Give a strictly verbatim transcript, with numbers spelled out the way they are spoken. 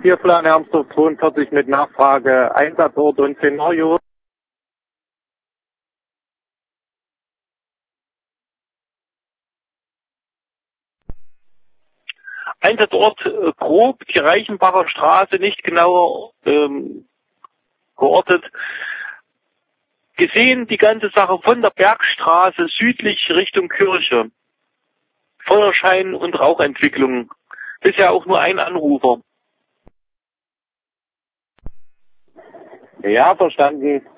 Vierplan Hermsdorf zweiundvierzig mit Nachfrage, Einsatzort und Szenario. Einsatzort äh, grob, die Reichenbacher Straße, nicht genauer ähm, geortet. Gesehen die ganze Sache von der Bergstraße südlich Richtung Kirche. Feuerschein und Rauchentwicklung. Bisher auch nur ein Anrufer. Ja, verstanden.